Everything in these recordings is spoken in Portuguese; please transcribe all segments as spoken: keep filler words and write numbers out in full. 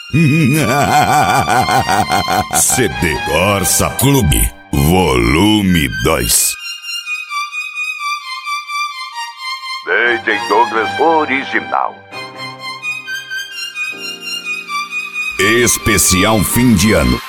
C D Corsa Clube, volume dois. D J Douglas original. Especial fim de ano.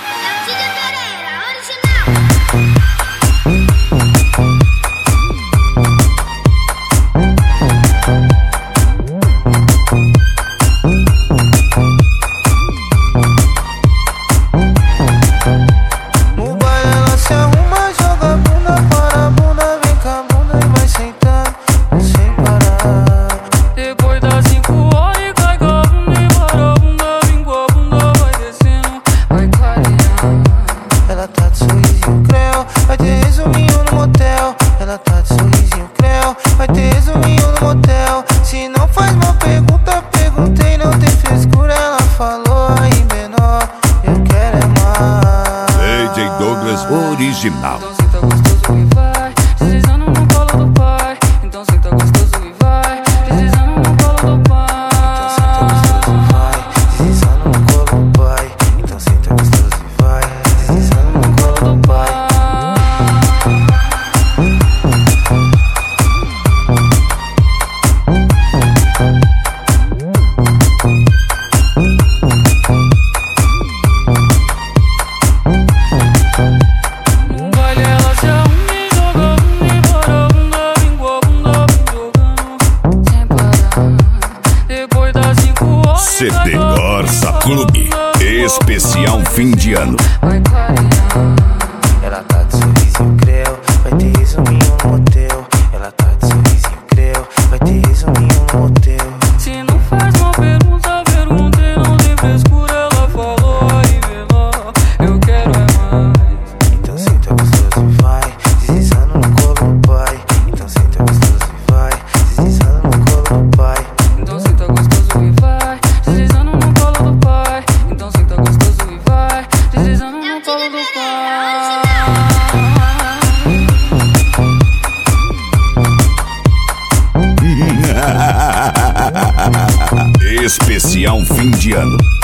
Vai ter resuminho no motel. Ela tá de sorrisinho creu. Vai ter resuminho no motel. Se não faz uma pergunta, perguntei, não tem frescura. Ela falou aí menor, eu quero é mais. D J Douglas original. Então senta gostoso e vai, deslizando no colo do pai. Então senta gostoso e vai, deslizando no colo do pai. Então senta gostoso e vai, deslizando no colo do pai. Então senta gostoso e vai, deslizando no colo do pai. C D Corsa Clube, especial fim de ano. Vai clarear. Ela tá de sorrisinho creu. Vai ter resuminho no motel. Ela tá de sorrisinho creu. Vai ter resuminho no motel. Se não faz uma pergunta, perguntei, não tem frescura. Ela falou aí menor, eu quero é mais. Então senta gostoso e vai, deslizando no colo do pai. Então senta gostoso e vai, deslizando no colo do pai. Então senta gostoso e vai, deslizando no colo do pai. Então senta gostoso e vai, deslizando no colo do pai. Especial fim de ano.